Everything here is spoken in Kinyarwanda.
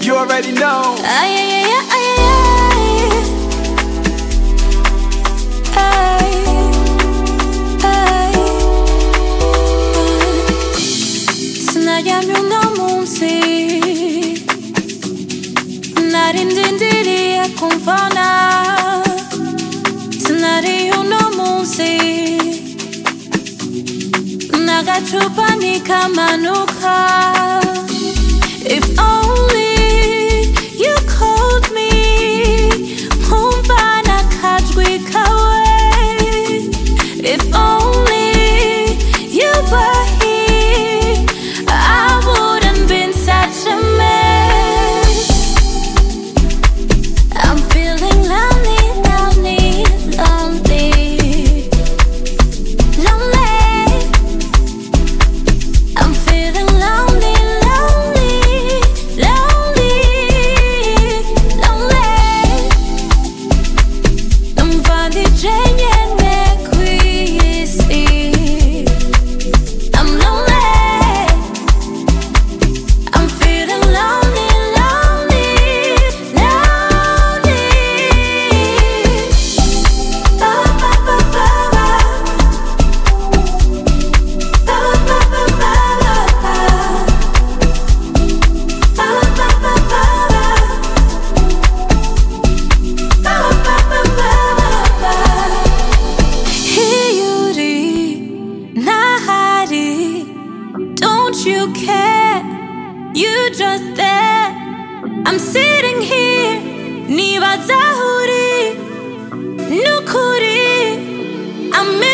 You already know. Ay, ay, ay, ay, ay, ay, ay. Sinayami unomunsi narindindiriye kumvana. Sinari unomunsi nagacupa nikamanuka. If only you called me, nkumva nakajwi kawe. If only you were here, I wouldn't been such a mess. I'm feeling lonely, lonely, lonely, lonely. I'm feeling lonely, lonely, lonely, lonely. Numva ndijenyene kw'isi. I'm lonely. I'm feeling lonely, lonely, lonely. Ba ba ba ba ba. Ba ba ba ba ba. Ba ba ba ba ba. Ba ba ba ba ba. Hiyuri nahari. Don't you care? You just there. I'm sitting here. Nibaza uri nukuri. I'm